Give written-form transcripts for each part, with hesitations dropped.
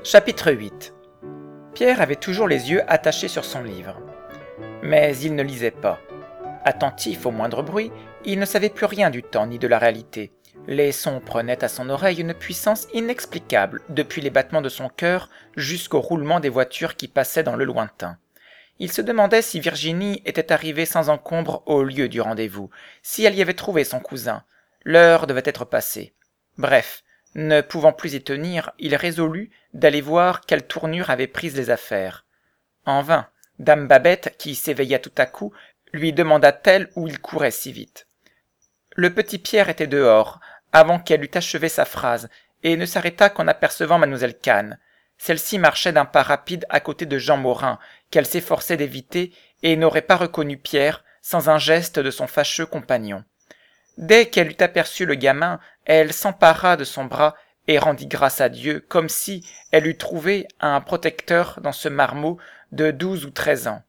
Chapitre 8. Pierre avait toujours les yeux attachés sur son livre. Mais il ne lisait pas. Attentif au moindre bruit, il ne savait plus rien du temps ni de la réalité. Les sons prenaient à son oreille une puissance inexplicable, depuis les battements de son cœur jusqu'au roulement des voitures qui passaient dans le lointain. Il se demandait si Virginie était arrivée sans encombre au lieu du rendez-vous, si elle y avait trouvé son cousin. L'heure devait être passée. Bref, ne pouvant plus y tenir, il résolut d'aller voir quelle tournure avaient prise les affaires. En vain, dame Babette, qui s'éveilla tout à coup, lui demanda-t-elle où il courait si vite. Le petit Pierre était dehors, avant qu'elle eût achevé sa phrase, et ne s'arrêta qu'en apercevant mademoiselle Cannes. Celle-ci marchait d'un pas rapide à côté de Jean Morin, qu'elle s'efforçait d'éviter, et n'aurait pas reconnu Pierre sans un geste de son fâcheux compagnon. Dès qu'elle eut aperçu le gamin, elle s'empara de son bras et rendit grâce à Dieu, comme si elle eût trouvé un protecteur dans ce marmot de 12 ou 13 ans.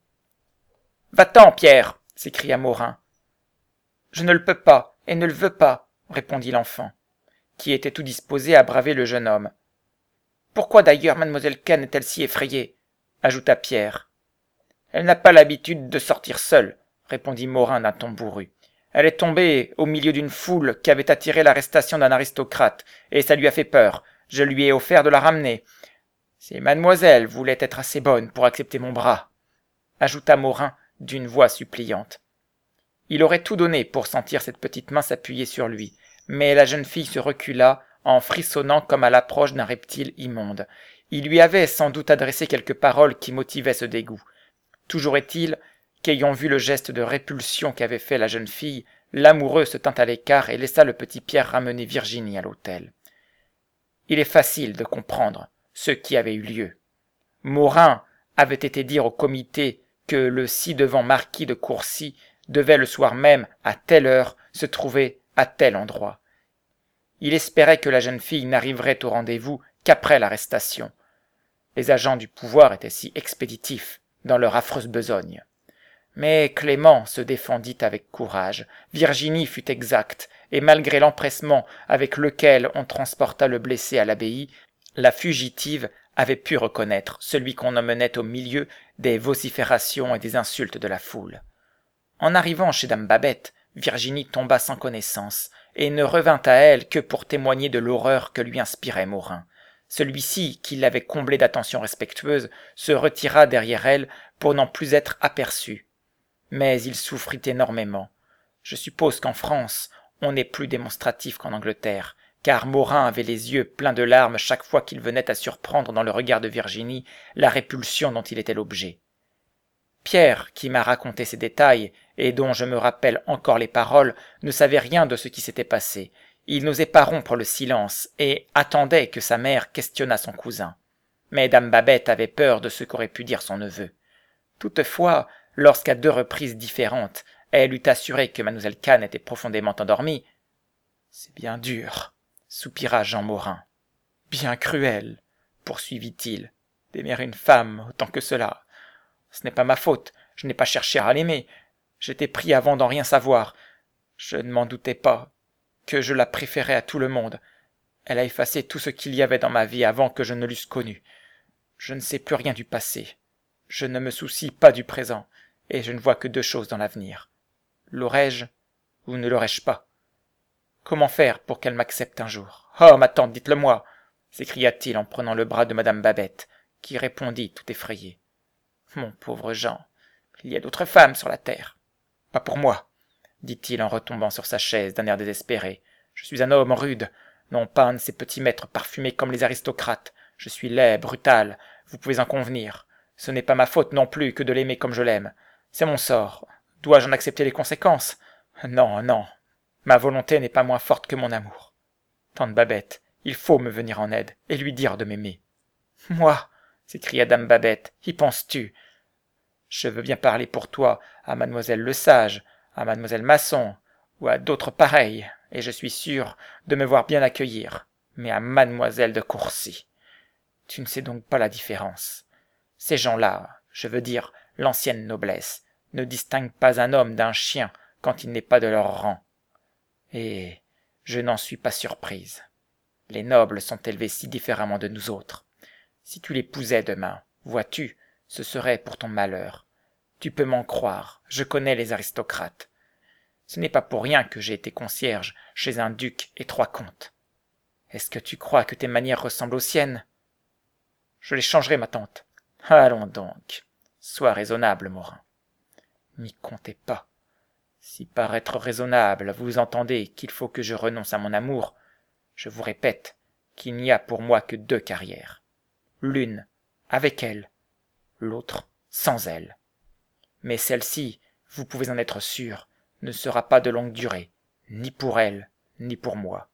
« Va-t'en, Pierre !» s'écria Morin. « Je ne le peux pas, et ne le veux pas, » répondit l'enfant, qui était tout disposé à braver le jeune homme. « Pourquoi d'ailleurs mademoiselle Cannes est-elle si effrayée ?» ajouta Pierre. « Elle n'a pas l'habitude de sortir seule, » répondit Morin d'un ton bourru. Elle est tombée au milieu d'une foule qui avait attiré l'arrestation d'un aristocrate, et ça lui a fait peur. Je lui ai offert de la ramener. Si mademoiselle voulait être assez bonne pour accepter mon bras, ajouta Morin d'une voix suppliante. Il aurait tout donné pour sentir cette petite main s'appuyer sur lui, mais la jeune fille se recula en frissonnant comme à l'approche d'un reptile immonde. Il lui avait sans doute adressé quelques paroles qui motivaient ce dégoût. Toujours est-il qu'ayant vu le geste de répulsion qu'avait fait la jeune fille, l'amoureux se tint à l'écart et laissa le petit Pierre ramener Virginie à l'hôtel. Il est facile de comprendre ce qui avait eu lieu. Morin avait été dire au comité que le ci-devant marquis de Courcy devait le soir même, à telle heure, se trouver à tel endroit. Il espérait que la jeune fille n'arriverait au rendez-vous qu'après l'arrestation. Les agents du pouvoir étaient si expéditifs dans leur affreuse besogne. Mais Clément se défendit avec courage, Virginie fut exacte, et malgré l'empressement avec lequel on transporta le blessé à l'abbaye, la fugitive avait pu reconnaître celui qu'on emmenait au milieu des vociférations et des insultes de la foule. En arrivant chez dame Babette, Virginie tomba sans connaissance, et ne revint à elle que pour témoigner de l'horreur que lui inspirait Morin. Celui-ci, qui l'avait comblée d'attentions respectueuses, se retira derrière elle pour n'en plus être aperçu. Mais il souffrit énormément. Je suppose qu'en France, on est plus démonstratif qu'en Angleterre, car Morin avait les yeux pleins de larmes chaque fois qu'il venait à surprendre dans le regard de Virginie la répulsion dont il était l'objet. Pierre, qui m'a raconté ces détails, et dont je me rappelle encore les paroles, ne savait rien de ce qui s'était passé. Il n'osait pas rompre le silence, et attendait que sa mère questionnât son cousin. Mais dame Babette avait peur de ce qu'aurait pu dire son neveu. Toutefois, lorsqu'à 2 reprises différentes, elle eut assuré que mademoiselle Cannes était profondément endormie. « C'est bien dur, » soupira Jean Morin. « Bien cruel, » poursuivit-il, « d'aimer une femme autant que cela. Ce n'est pas ma faute, je n'ai pas cherché à l'aimer. J'étais pris avant d'en rien savoir. Je ne m'en doutais pas que je la préférais à tout le monde. Elle a effacé tout ce qu'il y avait dans ma vie avant que je ne l'eusse connue. Je ne sais plus rien du passé. Je ne me soucie pas du présent, et je ne vois que 2 choses dans l'avenir. L'aurai-je ou ne l'aurai-je pas? Comment faire pour qu'elle m'accepte un jour? Oh, ma tante, dites-le-moi, s'écria-t-il en prenant le bras de madame Babette, qui répondit tout effrayée. Mon pauvre Jean, il y a d'autres femmes sur la terre. Pas pour moi, dit-il en retombant sur sa chaise d'un air désespéré. Je suis un homme rude, non pas un de ces petits maîtres parfumés comme les aristocrates. Je suis laid, brutal, vous pouvez en convenir. Ce n'est pas ma faute non plus que de l'aimer comme je l'aime. C'est mon sort. Dois-je en accepter les conséquences? Non, non. Ma volonté n'est pas moins forte que mon amour. Tante Babette, il faut me venir en aide et lui dire de m'aimer. Moi, s'écria dame Babette, y penses-tu? Je veux bien parler pour toi à mademoiselle Lesage, à mademoiselle Masson, ou à d'autres pareilles, et je suis sûr de me voir bien accueillir. Mais à mademoiselle de Courcy, tu ne sais donc pas la différence. Ces gens-là, je veux dire l'ancienne noblesse, ne distinguent pas un homme d'un chien quand il n'est pas de leur rang. Et je n'en suis pas surprise. Les nobles sont élevés si différemment de nous autres. Si tu l'épousais demain, vois-tu, ce serait pour ton malheur. Tu peux m'en croire, je connais les aristocrates. Ce n'est pas pour rien que j'ai été concierge chez un duc et 3 comtes. Est-ce que tu crois que tes manières ressemblent aux siennes? Je les changerai, ma tante. Allons donc, sois raisonnable, Morin. N'y comptez pas. Si par être raisonnable vous entendez qu'il faut que je renonce à mon amour, je vous répète qu'il n'y a pour moi que 2 carrières. L'une avec elle, l'autre sans elle. Mais celle-ci, vous pouvez en être sûr, ne sera pas de longue durée, ni pour elle, ni pour moi.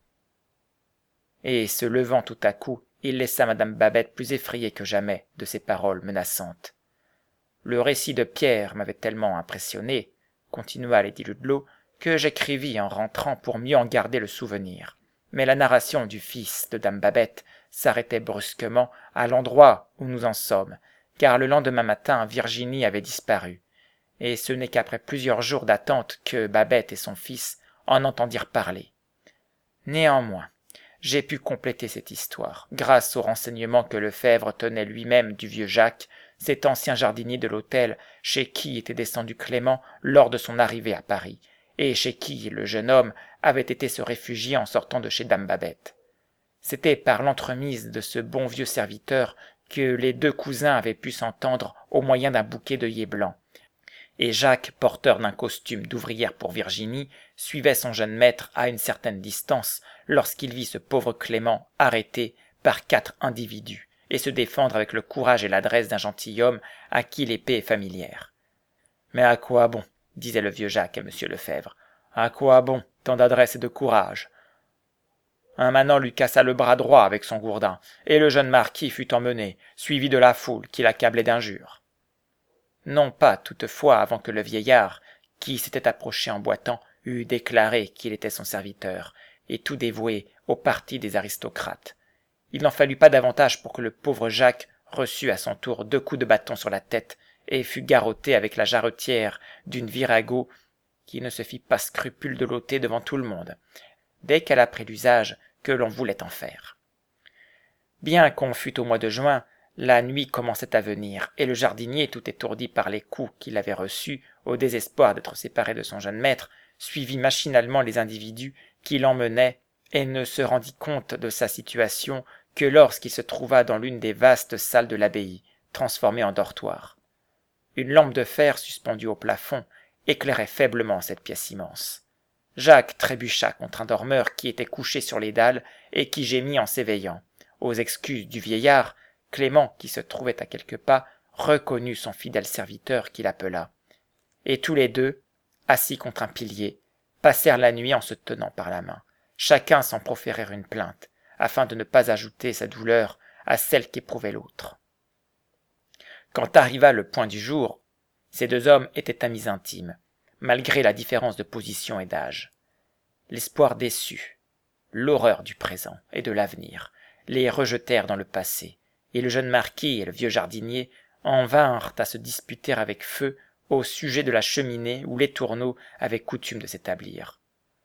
Et se levant tout à coup, il laissa madame Babette plus effrayée que jamais de ces paroles menaçantes. Le récit de Pierre m'avait tellement impressionné, continua lady Ludlow, que j'écrivis en rentrant pour mieux en garder le souvenir. Mais la narration du fils de dame Babette s'arrêtait brusquement à l'endroit où nous en sommes, car le lendemain matin Virginie avait disparu, et ce n'est qu'après plusieurs jours d'attente que Babette et son fils en entendirent parler. Néanmoins, j'ai pu compléter cette histoire, grâce aux renseignements que Lefebvre tenait lui-même du vieux Jacques, cet ancien jardinier de l'hôtel chez qui était descendu Clément lors de son arrivée à Paris, et chez qui le jeune homme avait été se réfugier en sortant de chez dame Babette. C'était par l'entremise de ce bon vieux serviteur que les 2 cousins avaient pu s'entendre au moyen d'un bouquet d'œillets blancs, et Jacques, porteur d'un costume d'ouvrière pour Virginie, suivait son jeune maître à une certaine distance lorsqu'il vit ce pauvre Clément arrêté par 4 individus et se défendre avec le courage et l'adresse d'un gentilhomme à qui l'épée est familière. « Mais à quoi bon ?» disait le vieux Jacques à monsieur Lefebvre. « À quoi bon tant d'adresse et de courage ?» Un manant lui cassa le bras droit avec son gourdin, et le jeune marquis fut emmené, suivi de la foule qui l'accablait d'injures. Non pas toutefois avant que le vieillard, qui s'était approché en boitant, eût déclaré qu'il était son serviteur, et tout dévoué au parti des aristocrates. Il n'en fallut pas davantage pour que le pauvre Jacques reçût à son tour 2 coups de bâton sur la tête, et fut garrotté avec la jarretière d'une virago qui ne se fit pas scrupule de l'ôter devant tout le monde, dès qu'elle apprit l'usage que l'on voulait en faire. Bien qu'on fût au mois de juin, la nuit commençait à venir, et le jardinier, tout étourdi par les coups qu'il avait reçus, au désespoir d'être séparé de son jeune maître, suivit machinalement les individus qui l'emmenaient, et ne se rendit compte de sa situation que lorsqu'il se trouva dans l'une des vastes salles de l'abbaye, transformée en dortoir. Une lampe de fer suspendue au plafond éclairait faiblement cette pièce immense. Jacques trébucha contre un dormeur qui était couché sur les dalles et qui gémit en s'éveillant. Aux excuses du vieillard, Clément, qui se trouvait à quelques pas, reconnut son fidèle serviteur qui l'appela. Et tous les 2, assis contre un pilier, passèrent la nuit en se tenant par la main, chacun sans proférer une plainte, afin de ne pas ajouter sa douleur à celle qu'éprouvait l'autre. Quand arriva le point du jour, ces 2 hommes étaient amis intimes, malgré la différence de position et d'âge. L'espoir déçu, l'horreur du présent et de l'avenir, les rejetèrent dans le passé, et le jeune marquis et le vieux jardinier en vinrent à se disputer avec feu au sujet de la cheminée où les tourneaux avaient coutume de s'établir.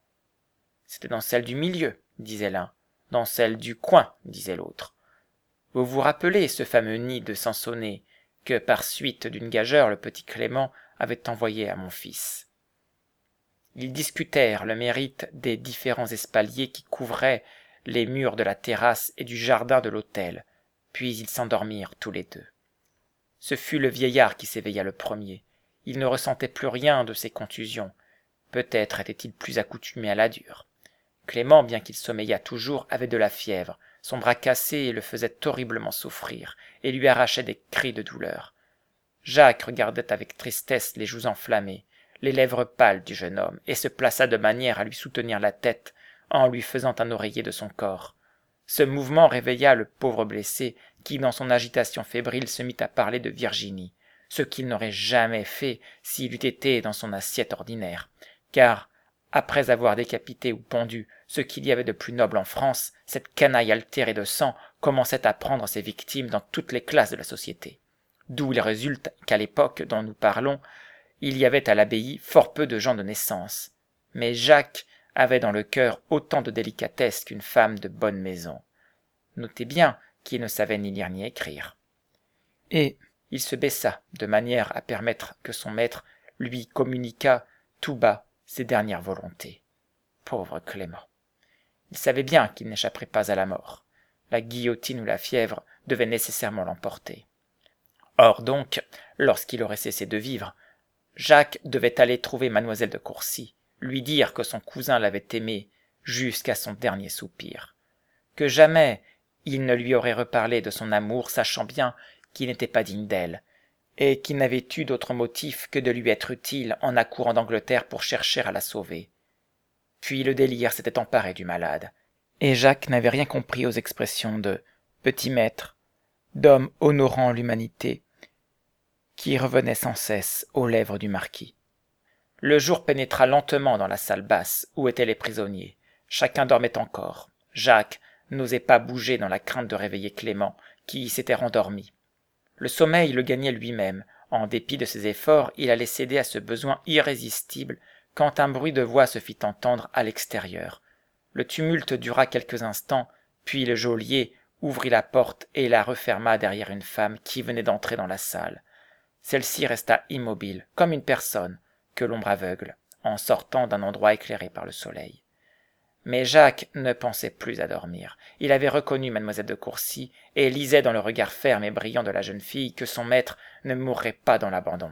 « C'était dans celle du milieu, » disait l'un. « Dans celle du coin, » disait l'autre. « Vous vous rappelez ce fameux nid de Sansonnet que, par suite d'une gageure, le petit Clément avait envoyé à mon fils. » Ils discutèrent le mérite des différents espaliers qui couvraient les murs de la terrasse et du jardin de l'hôtel, puis ils s'endormirent tous les 2. Ce fut le vieillard qui s'éveilla le premier. Il ne ressentait plus rien de ses contusions. Peut-être était-il plus accoutumé à la dure. Clément, bien qu'il sommeillât toujours, avait de la fièvre. Son bras cassé le faisait horriblement souffrir et lui arrachait des cris de douleur. Jacques regardait avec tristesse les joues enflammées, les lèvres pâles du jeune homme, et se plaça de manière à lui soutenir la tête en lui faisant un oreiller de son corps. Ce mouvement réveilla le pauvre blessé qui, dans son agitation fébrile, se mit à parler de Virginie, ce qu'il n'aurait jamais fait s'il eût été dans son assiette ordinaire, car, après avoir décapité ou pendu ce qu'il y avait de plus noble en France, cette canaille altérée de sang commençait à prendre ses victimes dans toutes les classes de la société. D'où il résulte qu'à l'époque dont nous parlons, il y avait à l'abbaye fort peu de gens de naissance. Mais Jacques avait dans le cœur autant de délicatesse qu'une femme de bonne maison. Notez bien qui ne savait ni lire ni écrire. Et il se baissa de manière à permettre que son maître lui communiquât tout bas ses dernières volontés. Pauvre Clément! Il savait bien qu'il n'échapperait pas à la mort. La guillotine ou la fièvre devaient nécessairement l'emporter. Or donc, lorsqu'il aurait cessé de vivre, Jacques devait aller trouver mademoiselle de Courcy, lui dire que son cousin l'avait aimée jusqu'à son dernier soupir, que jamais il ne lui aurait reparlé de son amour, sachant bien qu'il n'était pas digne d'elle, et qu'il n'avait eu d'autre motif que de lui être utile en accourant d'Angleterre pour chercher à la sauver. Puis le délire s'était emparé du malade, et Jacques n'avait rien compris aux expressions de « petit maître », d'homme honorant l'humanité, qui revenaient sans cesse aux lèvres du marquis. Le jour pénétra lentement dans la salle basse où étaient les prisonniers. Chacun dormait encore. Jacques n'osait pas bouger dans la crainte de réveiller Clément, qui s'était rendormi. Le sommeil le gagnait lui-même. En dépit de ses efforts, il allait céder à ce besoin irrésistible quand un bruit de voix se fit entendre à l'extérieur. Le tumulte dura quelques instants, puis le geôlier ouvrit la porte et la referma derrière une femme qui venait d'entrer dans la salle. Celle-ci resta immobile, comme une personne que l'ombre aveugle, en sortant d'un endroit éclairé par le soleil. Mais Jacques ne pensait plus à dormir. Il avait reconnu mademoiselle de Courcy et lisait dans le regard ferme et brillant de la jeune fille que son maître ne mourrait pas dans l'abandon.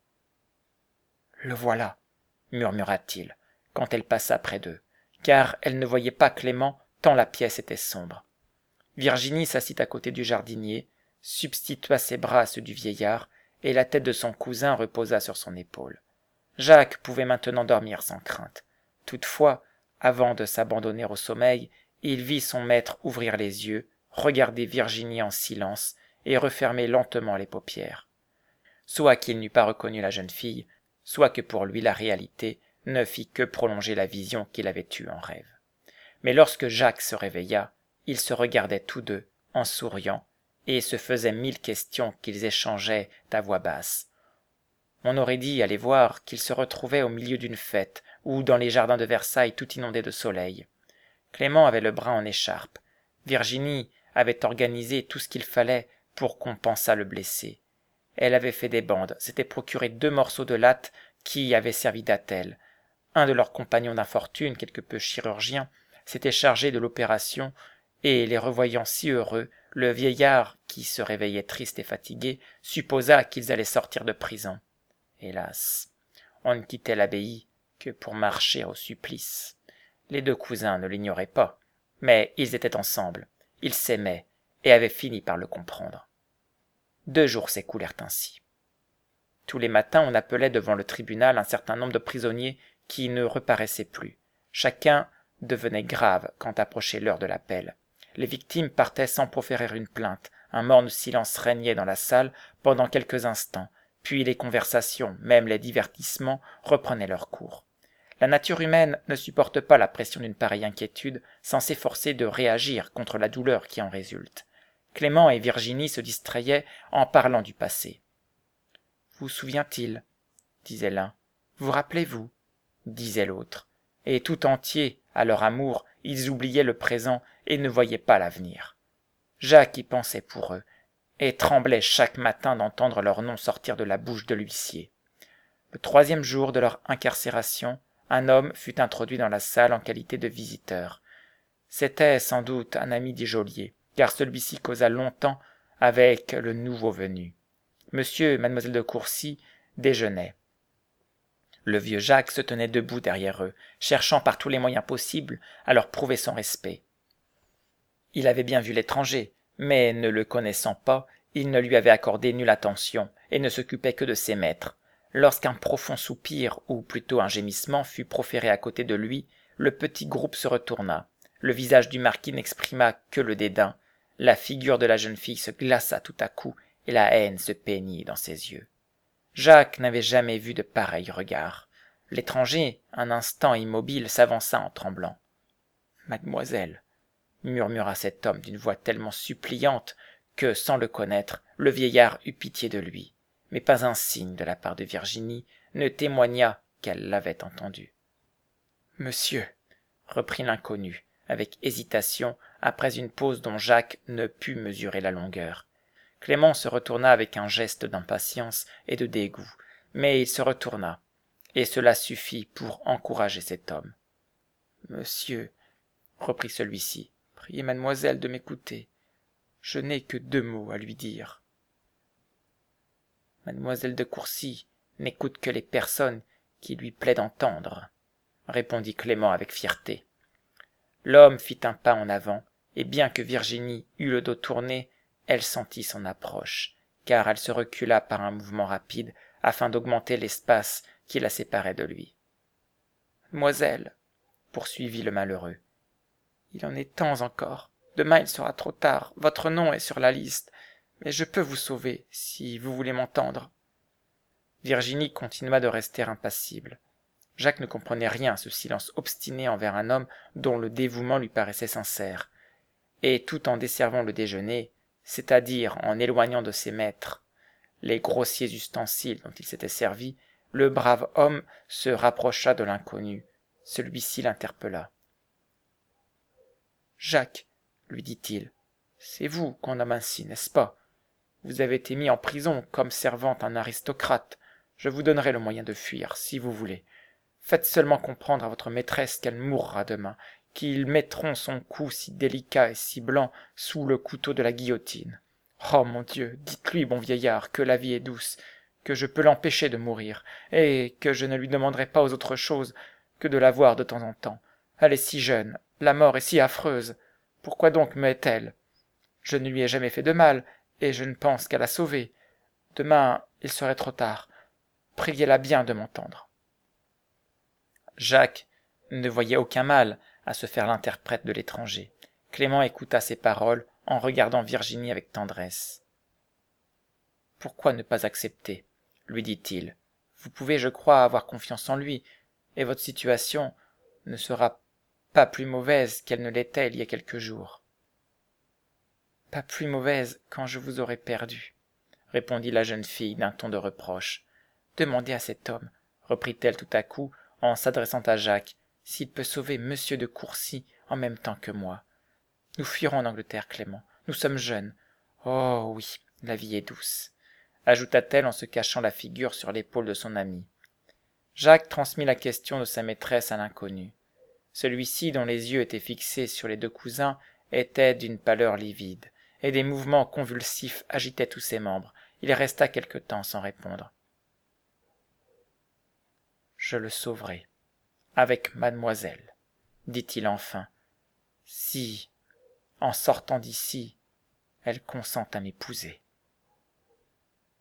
« Le voilà !» murmura-t-il, quand elle passa près d'eux, car elle ne voyait pas Clément tant la pièce était sombre. Virginie s'assit à côté du jardinier, substitua ses bras à ceux du vieillard, et la tête de son cousin reposa sur son épaule. Jacques pouvait maintenant dormir sans crainte. Toutefois, avant de s'abandonner au sommeil, il vit son maître ouvrir les yeux, regarder Virginie en silence et refermer lentement les paupières. Soit qu'il n'eût pas reconnu la jeune fille, soit que pour lui la réalité ne fit que prolonger la vision qu'il avait eue en rêve. Mais lorsque Jacques se réveilla, ils se regardaient tous deux, en souriant, et se faisaient 1000 questions qu'ils échangeaient à voix basse. On aurait dit, aller voir, qu'ils se retrouvaient au milieu d'une fête, ou dans les jardins de Versailles tout inondés de soleil. Clément avait le bras en écharpe. Virginie avait organisé tout ce qu'il fallait pour qu'on pansât le blessé. Elle avait fait des bandes, s'était procuré 2 morceaux de latte qui avaient servi d'attelle. Un de leurs compagnons d'infortune, quelque peu chirurgien, s'était chargé de l'opération, et les revoyant si heureux, le vieillard, qui se réveillait triste et fatigué, supposa qu'ils allaient sortir de prison. Hélas, on ne quittait l'abbaye que pour marcher au supplice. Les 2 cousins ne l'ignoraient pas, mais ils étaient ensemble, ils s'aimaient et avaient fini par le comprendre. 2 jours s'écoulèrent ainsi. Tous les matins, on appelait devant le tribunal un certain nombre de prisonniers qui ne reparaissaient plus. Chacun devenait grave quand approchait l'heure de l'appel. Les victimes partaient sans proférer une plainte. Un morne silence régnait dans la salle pendant quelques instants, puis les conversations, même les divertissements, reprenaient leur cours. La nature humaine ne supporte pas la pression d'une pareille inquiétude sans s'efforcer de réagir contre la douleur qui en résulte. Clément et Virginie se distrayaient en parlant du passé. « Vous souvient-il » disait l'un. « Vous rappelez-vous » disait l'autre. Et tout entiers, à leur amour, ils oubliaient le présent et ne voyaient pas l'avenir. Jacques y pensait pour eux, et tremblait chaque matin d'entendre leur nom sortir de la bouche de l'huissier. Le 3e jour de leur incarcération, un homme fut introduit dans la salle en qualité de visiteur. C'était sans doute un ami du geôlier, car celui-ci causa longtemps avec le nouveau venu. Monsieur et mademoiselle de Courcy déjeunaient. Le vieux Jacques se tenait debout derrière eux, cherchant par tous les moyens possibles à leur prouver son respect. Il avait bien vu l'étranger, mais ne le connaissant pas, il ne lui avait accordé nulle attention et ne s'occupait que de ses maîtres. Lorsqu'un profond soupir, ou plutôt un gémissement, fut proféré à côté de lui, le petit groupe se retourna. Le visage du marquis n'exprima que le dédain. La figure de la jeune fille se glaça tout à coup, et la haine se peignit dans ses yeux. Jacques n'avait jamais vu de pareils regards. L'étranger, un instant immobile, s'avança en tremblant. « Mademoiselle » murmura cet homme d'une voix tellement suppliante que, sans le connaître, le vieillard eut pitié de lui. Mais pas un signe de la part de Virginie ne témoigna qu'elle l'avait entendu. « Monsieur » reprit l'inconnu, avec hésitation, après une pause dont Jacques ne put mesurer la longueur. Clément se retourna avec un geste d'impatience et de dégoût, mais il se retourna, et cela suffit pour encourager cet homme. « Monsieur, » reprit celui-ci, « priez mademoiselle de m'écouter. Je n'ai que 2 mots à lui dire. » Mademoiselle de Courcy n'écoute que les personnes qui lui plaît d'entendre, répondit Clément avec fierté. L'homme fit un pas en avant, et bien que Virginie eût le dos tourné, elle sentit son approche, car elle se recula par un mouvement rapide afin d'augmenter l'espace qui la séparait de lui. « Mademoiselle, » poursuivit le malheureux, « il en est temps encore. Demain il sera trop tard, votre nom est sur la liste, mais je peux vous sauver, si vous voulez m'entendre. » Virginie continua de rester impassible. Jacques ne comprenait rien à ce silence obstiné envers un homme dont le dévouement lui paraissait sincère, et tout en desservant le déjeuner, c'est-à-dire en éloignant de ses maîtres les grossiers ustensiles dont il s'était servi, le brave homme se rapprocha de l'inconnu. Celui-ci l'interpella. « Jacques, lui dit-il, c'est vous qu'on nomme ainsi, n'est-ce pas? Vous avez été mis en prison comme servant un aristocrate. Je vous donnerai le moyen de fuir, si vous voulez. Faites seulement comprendre à votre maîtresse qu'elle mourra demain, qu'ils mettront son cou si délicat et si blanc sous le couteau de la guillotine. Oh mon Dieu, dites-lui, bon vieillard, que la vie est douce, que je peux l'empêcher de mourir, et que je ne lui demanderai pas aux autres choses que de la voir de temps en temps. Elle est si jeune, la mort est si affreuse. Pourquoi donc me hait-elle? Je ne lui ai jamais fait de mal, et je ne pense qu'à la sauver. Demain, il serait trop tard. Priez-la bien de m'entendre. » Jacques ne voyait aucun mal à se faire l'interprète de l'étranger. Clément écouta ces paroles en regardant Virginie avec tendresse. « Pourquoi ne pas accepter ?» lui dit-il. « Vous pouvez, je crois, avoir confiance en lui, et votre situation ne sera pas plus mauvaise qu'elle ne l'était il y a quelques jours. »« Pas plus mauvaise quand je vous aurai perdu, » répondit la jeune fille d'un ton de reproche. « Demandez à cet homme, » reprit-elle tout à coup, en s'adressant à Jacques, « s'il peut sauver monsieur de Courcy en même temps que moi. Nous fuirons en Angleterre, Clément. Nous sommes jeunes. Oh oui, la vie est douce, » ajouta-t-elle en se cachant la figure sur l'épaule de son ami. Jacques transmit la question de sa maîtresse à l'inconnu. Celui-ci, dont les yeux étaient fixés sur les 2 cousins, était d'une pâleur livide, et des mouvements convulsifs agitaient tous ses membres. Il resta quelque temps sans répondre. « Je le sauverai, avec mademoiselle, » dit-il enfin, « si, en sortant d'ici, elle consent à m'épouser. »« Vous »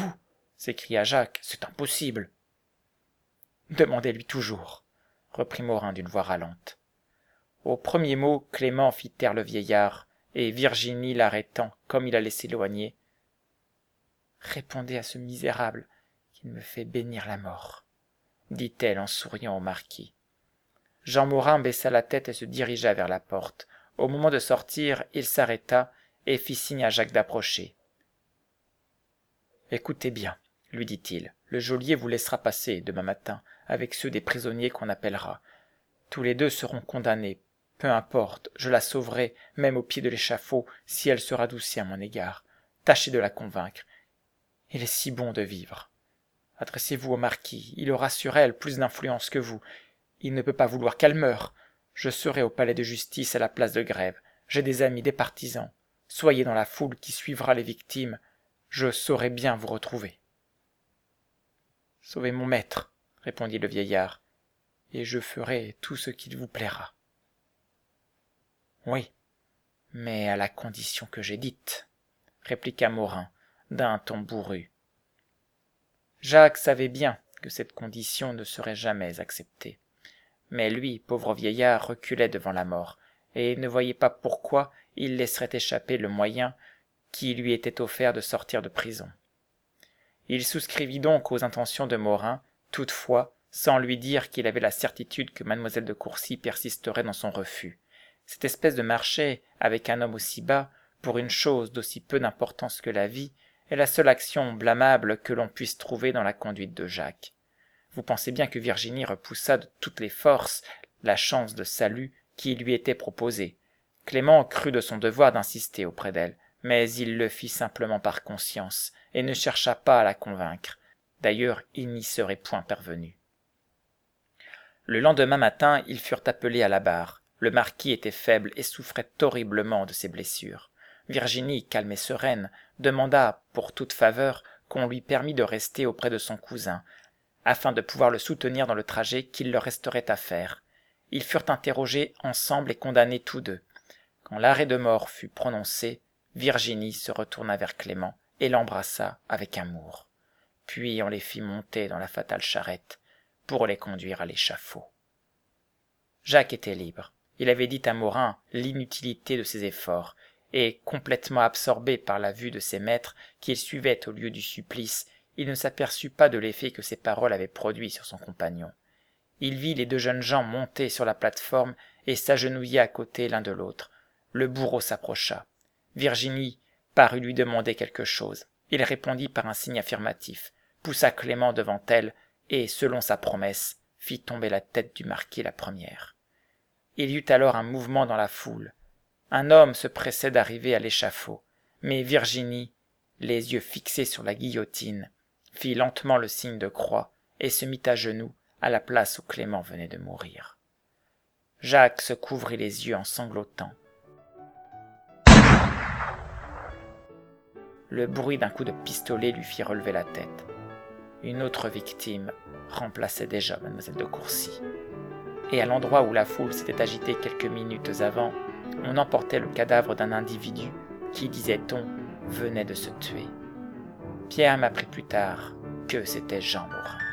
s'écria Jacques, « c'est impossible. »« Demandez-lui toujours, » reprit Morin d'une voix ralente. Au premier mot, Clément fit taire le vieillard, et Virginie l'arrêtant comme il allait s'éloigner. « Répondez à ce misérable qui me fait bénir la mort, » dit-elle en souriant au marquis. Jean Morin baissa la tête et se dirigea vers la porte. Au moment de sortir, il s'arrêta et fit signe à Jacques d'approcher. « Écoutez bien, » lui dit-il, « le geôlier vous laissera passer demain matin avec ceux des prisonniers qu'on appellera. Tous les 2 seront condamnés. Peu importe, je la sauverai, même au pied de l'échafaud, si elle se radoucit à mon égard. Tâchez de la convaincre. Il est si bon de vivre. Adressez-vous au marquis, il aura sur elle plus d'influence que vous. Il ne peut pas vouloir qu'elle meure. Je serai au palais de justice à la place de Grève. J'ai des amis, des partisans. Soyez dans la foule qui suivra les victimes. Je saurai bien vous retrouver. »« Sauvez mon maître, » répondit le vieillard, « et je ferai tout ce qu'il vous plaira. »« Oui, mais à la condition que j'ai dite, » répliqua Morin d'un ton bourru. Jacques savait bien que cette condition ne serait jamais acceptée. Mais lui, pauvre vieillard, reculait devant la mort, et ne voyait pas pourquoi il laisserait échapper le moyen qui lui était offert de sortir de prison. Il souscrivit donc aux intentions de Morin, toutefois sans lui dire qu'il avait la certitude que mademoiselle de Courcy persisterait dans son refus. Cette espèce de marché avec un homme aussi bas, pour une chose d'aussi peu d'importance que la vie, est la seule action blâmable que l'on puisse trouver dans la conduite de Jacques. Vous pensez bien que Virginie repoussa de toutes les forces la chance de salut qui lui était proposée, Clément crut de son devoir d'insister auprès d'elle, mais il le fit simplement par conscience, et ne chercha pas à la convaincre. D'ailleurs, il n'y serait point parvenu. Le lendemain matin, ils furent appelés à la barre. Le marquis était faible et souffrait horriblement de ses blessures. Virginie, calme et sereine, demanda, pour toute faveur, qu'on lui permît de rester auprès de son cousin, afin de pouvoir le soutenir dans le trajet qu'il leur resterait à faire. Ils furent interrogés ensemble et condamnés tous deux. Quand l'arrêt de mort fut prononcé, Virginie se retourna vers Clément et l'embrassa avec amour. Puis on les fit monter dans la fatale charrette pour les conduire à l'échafaud. Jacques était libre. Il avait dit à Morin l'inutilité de ses efforts, et, complètement absorbé par la vue de ses maîtres qu'il suivait au lieu du supplice, il ne s'aperçut pas de l'effet que ses paroles avaient produit sur son compagnon. Il vit les deux jeunes gens monter sur la plate-forme et s'agenouiller à côté l'un de l'autre. Le bourreau s'approcha. Virginie parut lui demander quelque chose. Il répondit par un signe affirmatif, poussa Clément devant elle et, selon sa promesse, fit tomber la tête du marquis la première. Il y eut alors un mouvement dans la foule. Un homme se pressait d'arriver à l'échafaud, mais Virginie, les yeux fixés sur la guillotine, fit lentement le signe de croix et se mit à genoux à la place où Clément venait de mourir. Jacques se couvrit les yeux en sanglotant. Le bruit d'un coup de pistolet lui fit relever la tête. Une autre victime remplaçait déjà mademoiselle de Courcy. Et à l'endroit où la foule s'était agitée quelques minutes avant, on emportait le cadavre d'un individu qui, disait-on, venait de se tuer. Pierre m'apprit plus tard que c'était Jean Morin.